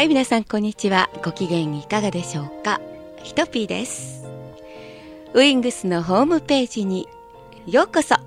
はい、皆さんこんにちは。ご機嫌いかがでしょうか。ひとぴーです。ウィングスのホームページにようこそ。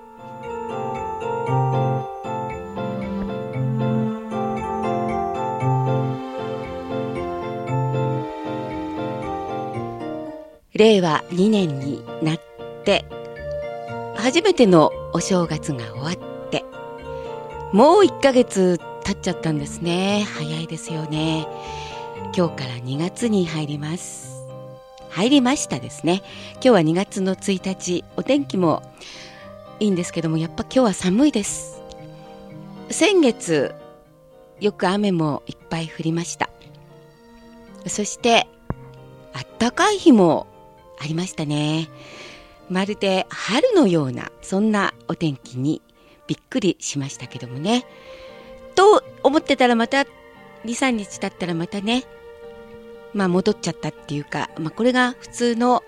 令和2年になって初めてのお正月が終わってもう1ヶ月経っちゃったんですね。早いですよね。今日から2月に入りましたですね。今日は2月の1日、お天気もいいんですけども、やっぱ今日は寒いです。先月よく雨もいっぱい降りました。そしてあったかい日もありましたね。まるで春のようなそんなお天気にびっくりしましたけどもね。と思ってたらまた 2,3 日経ったらまたね、戻っちゃったっていうか、これが普通の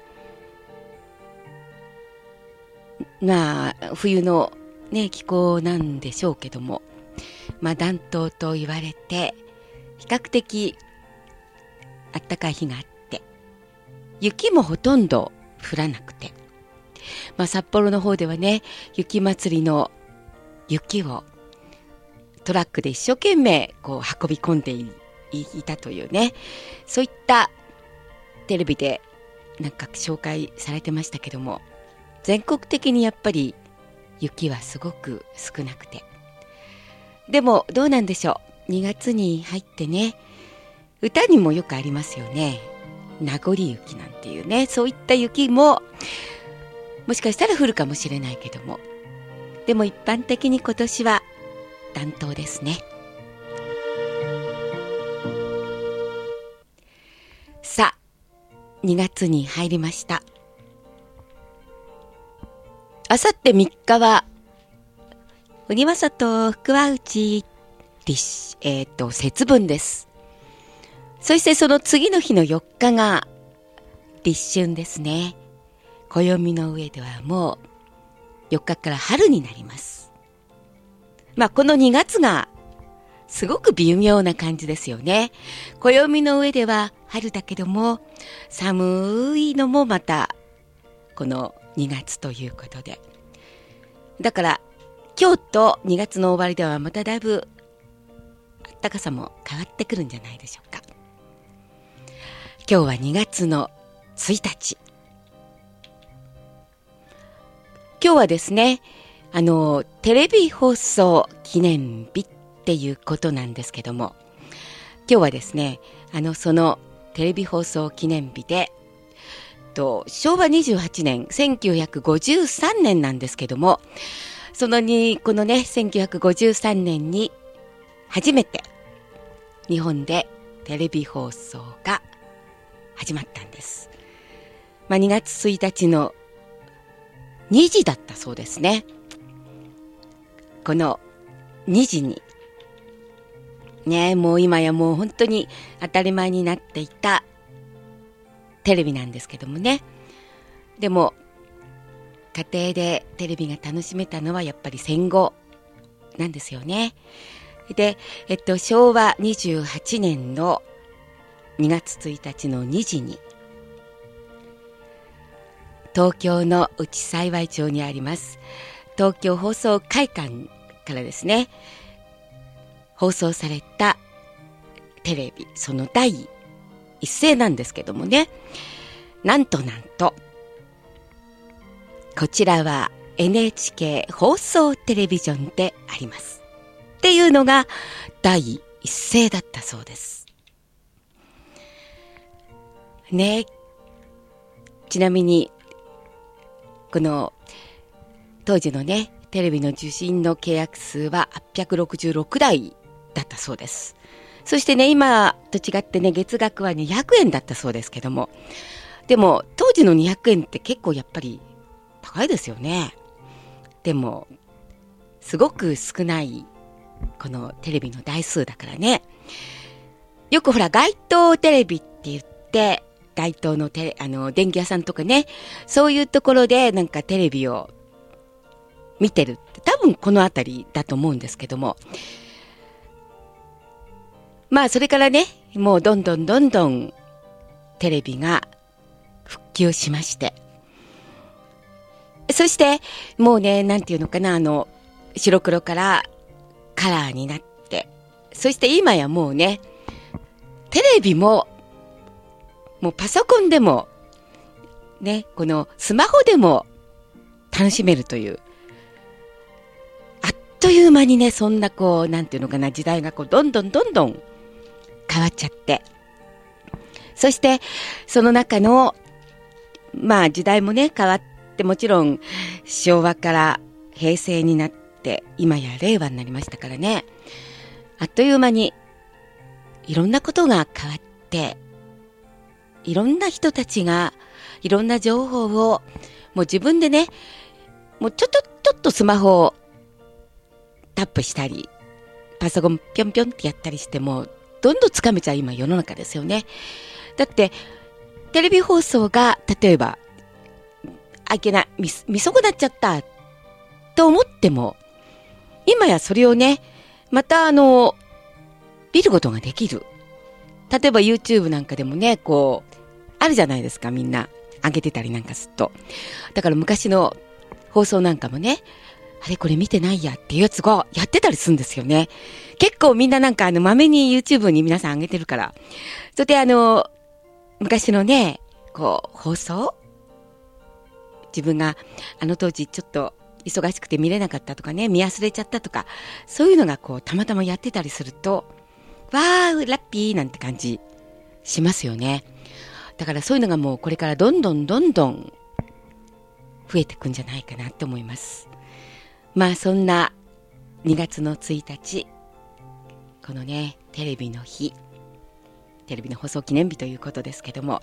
冬のね気候なんでしょうけども、暖冬と言われて比較的あったかい日があって、雪もほとんど降らなくて、札幌の方ではね、雪祭りの雪をトラックで一生懸命運び込んでいたというね、そういったテレビで紹介されてましたけども、全国的にやっぱり雪はすごく少なくて、でもどうなんでしょう。2月に入ってね、歌にもよくありますよね。名残雪なんていうね、そういった雪ももしかしたら降るかもしれないけども、でも一般的に今年は暖冬ですね。さあ、2月に入りました。あさって3日は鬼は外福は内節分です。そしてその次の日の4日が立春ですね。暦の上ではもう4日から春になります。この2月がすごく微妙な感じですよね。暦の上では春だけども、寒いのもまたこの2月ということで、だから今日と2月の終わりではまただいぶ暖かさも変わってくるんじゃないでしょうか。今日は2月の1日。今日はですね、テレビ放送記念日っていうことなんですけども、今日はですね、そのテレビ放送記念日で、昭和28年、1953年なんですけども、このね、1953年に初めて日本でテレビ放送が始まったんです。2月1日の2時だったそうですね。この2時にね、もう今やもう本当に当たり前になっていたテレビなんですけどもね。でも家庭でテレビが楽しめたのはやっぱり戦後なんですよね。で、昭和28年の2月1日の2時に東京の内幸町にあります東京放送会館からですね、放送されたテレビ、その第一声なんですけどもね、なんとこちらは NHK 放送テレビジョンでありますっていうのが第一声だったそうですね。ちなみにこの当時のねテレビの受信の契約数は866台だったそうです。そしてね、今と違ってね、月額は200円だったそうですけども、でも当時の200円って結構やっぱり高いですよね。でもすごく少ないこのテレビの台数だからね、よくほら街頭テレビって言って、街頭の電気屋さんとかね、そういうところでテレビを見てるって多分この辺りだと思うんですけども、 それからね、もうどんどんテレビが復旧しまして。そして、もうね、なんていうのかな、白黒からカラーになって、そして今やもうね、テレビも、もうパソコンでも、ね、このスマホでも楽しめるという、あっという間にね、そんななんていうのかな、時代がどんどん変わっちゃって、そして、その中の、時代もね、変わって、もちろん、昭和から平成になって、今や令和になりましたからね。あっという間に、いろんなことが変わって、いろんな人たちが、いろんな情報を、もう自分でね、もうちょっとスマホをタップしたり、パソコンぴょんぴょんってやったりしても、どんどんつかめちゃう今世の中ですよね。だって、テレビ放送が、例えば、見損なっちゃった、と思っても、今やそれをね、また見ることができる。例えば YouTube なんかでもね、あるじゃないですか、みんな。上げてたりなんかすると。だから昔の放送なんかもね、あれこれ見てないやっていうやつがやってたりするんですよね。結構みんななんかまめに YouTube に皆さん上げてるから。それで昔のね、放送自分が当時ちょっと忙しくて見れなかったとかね、見忘れちゃったとか、そういうのがたまたまやってたりすると、わー、ラッピーなんて感じしますよね。だからそういうのがもうこれからどんどん増えていくんじゃないかなと思います。そんな2月の1日、このね、テレビの日、テレビの放送記念日ということですけども、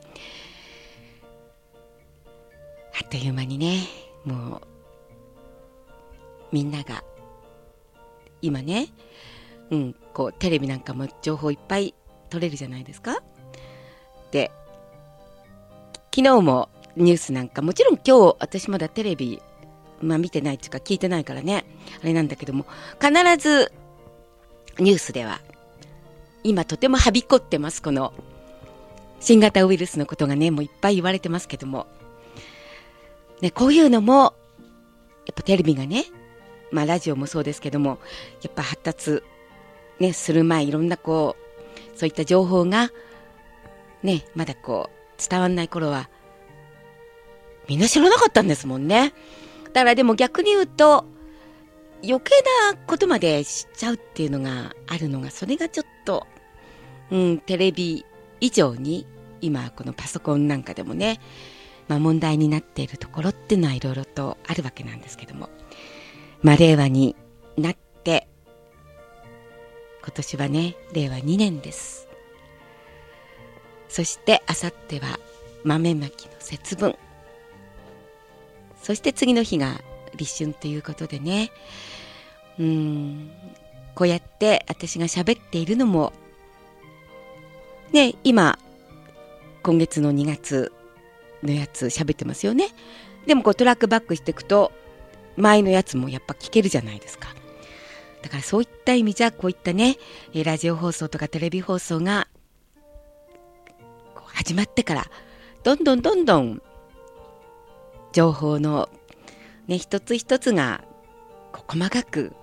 あっという間にね、もうみんなが今ね、テレビなんかも情報いっぱい取れるじゃないですか。で、昨日もニュースなんか、もちろん今日私まだテレビ見てないっていうか聞いてないからね、あれなんだけども、必ずニュースでは今とてもはびこってます、この新型ウイルスのことがね、もういっぱい言われてますけどもね、こういうのもやっぱテレビがね、ラジオもそうですけども、やっぱ発達ねする前、いろんなそういった情報がね、まだ伝わんない頃はみんな知らなかったんですもんね。だからでも逆に言うと余計なことまで知っちゃうっていうのがあるのが、それがちょっとテレビ以上に今このパソコンなんかでもね、問題になっているところっていうのはいろいろとあるわけなんですけども、令和になって今年はね、令和2年です。そしてあさっては豆まきの節分、そして次の日が立春ということでね、こうやって私が喋っているのもね、今月の2月のやつ喋ってますよね。でもトラックバックしていくと前のやつもやっぱ聞けるじゃないですか。だからそういった意味じゃ、こういったね、ラジオ放送とかテレビ放送が始まってからどんどん情報のね、一つ一つが細かく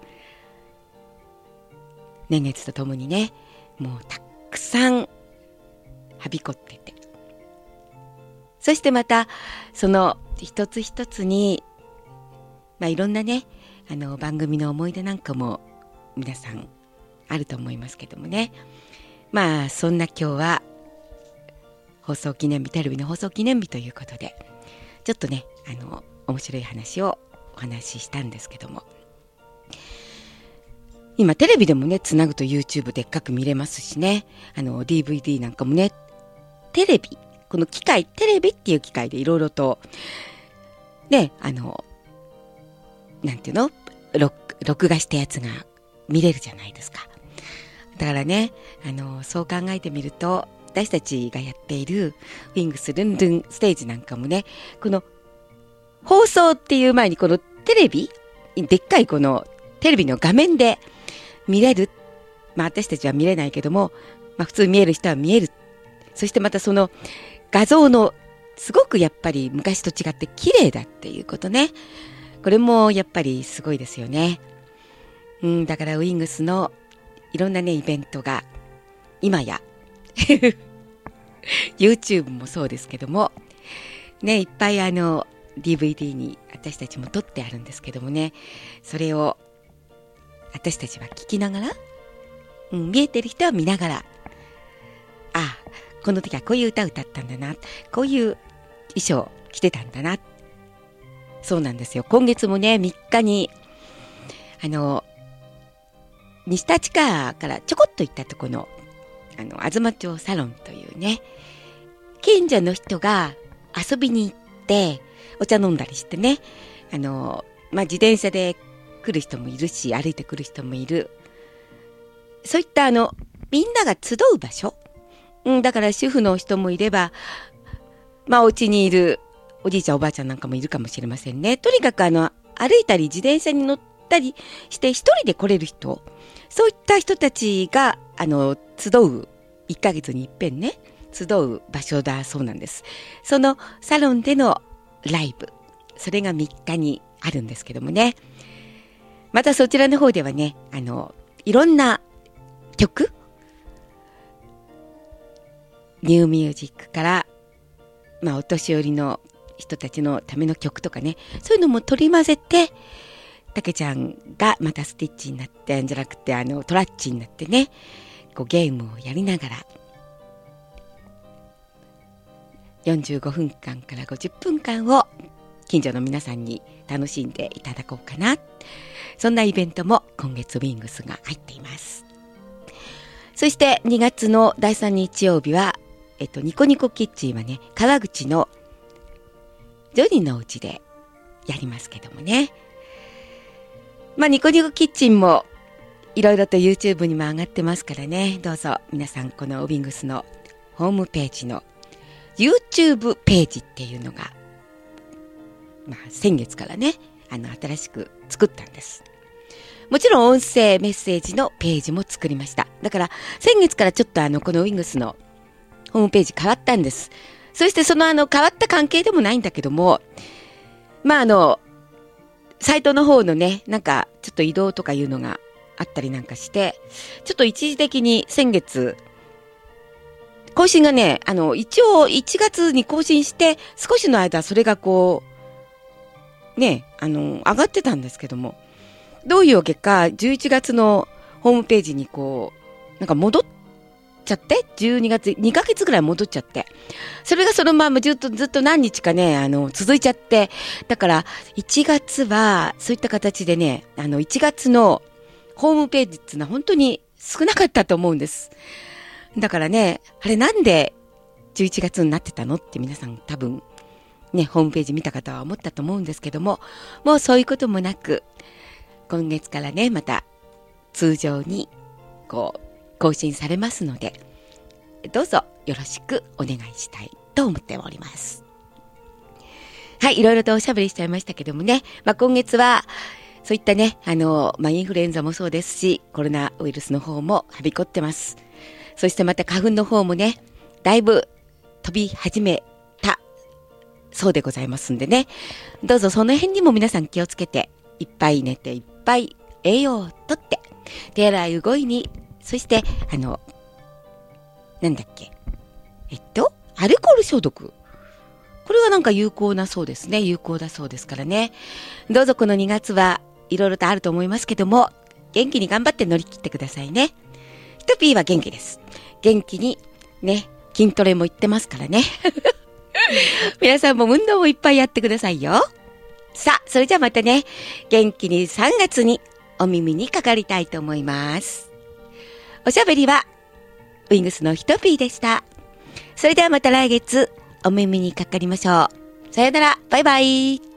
年月とともにね、もうたくさんはびこってて、そしてまたその一つ一つにいろんなね、番組の思い出なんかも皆さんあると思いますけどもね、そんな今日は放送記念日、テレビの放送記念日ということで、ちょっとね、面白い話をお話ししたんですけども、今テレビでもね、つなぐと YouTube でっかく見れますしね、DVD なんかもね、この機械、テレビっていう機械でいろいろとね、なんていうの、録画したやつが見れるじゃないですか。だからね、そう考えてみると、私たちがやっているウィングスルンルンステージなんかもね、この放送っていう前にこのテレビ、でっかいこのテレビの画面で見れる。私たちは見れないけども、 普通見える人は見える。そしてまたその画像のすごくやっぱり昔と違って綺麗だっていうことね。これもやっぱりすごいですよね。だからウィングスのいろんなねイベントが今やYouTube もそうですけどもね、いっぱいDVD に私たちも撮ってあるんですけどもね、それを私たちは聞きながら、見えてる人は見ながら、この時はこういう歌歌ったんだな、こういう衣装着てたんだな。そうなんですよ。今月もね3日に西立川からちょこっと行ったところの東町サロンというね、近所の人が遊びに行ってお茶飲んだりしてね、自転車で来る人もいるし歩いてくる人もいる、そういったみんなが集う場所、だから主婦の人もいれば、お家にいるおじいちゃんおばあちゃんなんかもいるかもしれませんね。とにかく歩いたり自転車に乗ったりして一人で来れる人、そういった人たちが集う1ヶ月に一遍ね集う場所だそうなんです。そのサロンでのライブ、それが3日にあるんですけどもね、またそちらの方ではねいろんな曲、ニューミュージックからお年寄りの人たちのための曲とかね、そういうのも取り混ぜて、たけちゃんがまたスティッチになってんじゃなくてトラッチになってね、こうゲームをやりながら45分間から50分間を近所の皆さんに楽しんでいただこうかな、そんなイベントも今月ウィングスが入っています。そして2月の第3日曜日はニコニコキッチンはね、川口のジョニーのお家でやりますけどもね、ニコニコキッチンもいろいろと YouTube にも上がってますからね、どうぞ皆さんこのウィングスのホームページの YouTube ページっていうのが、先月からね新しく作ったんです。もちろん音声メッセージのページも作りました。だから先月からちょっとこのウィングスのホームページ変わったんです。そしてその変わった関係でもないんだけども、サイトの方のね、ちょっと移動とかいうのがあったりなんかして、ちょっと一時的に先月、更新がね、一応1月に更新して、少しの間それがこう、上がってたんですけども、どういうわけか、11月のホームページにこう、戻っちゃって、12月、2ヶ月ぐらい戻っちゃって、それがそのままずっと何日かね、続いちゃって、だから1月はそういった形でね、1月のホームページっていうのは本当に少なかったと思うんです。だからね、あれなんで11月になってたのって皆さん多分ね、ホームページ見た方は思ったと思うんですけども、もうそういうこともなく、今月からね、また通常にこう更新されますので、どうぞよろしくお願いしたいと思っております。はい、いろいろとおしゃべりしちゃいましたけどもね、今月はそういったね、インフルエンザもそうですし、コロナウイルスの方もはびこってます。そしてまた花粉の方もね、だいぶ飛び始めたそうでございますんでね、どうぞその辺にも皆さん気をつけて、いっぱい寝ていっぱい栄養をとって、手洗いうごいに、そしてなんだっけ、アルコール消毒、これは有効なそうですね。有効だそうですからね。どうぞこの2月はいろいろとあると思いますけども、元気に頑張って乗り切ってくださいね。ひとぴーは元気です。元気にね、筋トレも行ってますからね。皆さんも運動もいっぱいやってくださいよ。さあ、それじゃあまたね、元気に3月にお耳にかかりたいと思います。おしゃべりはウィングスのひとぴーでした。それではまた来月お耳にかかりましょう。さよなら、バイバイ。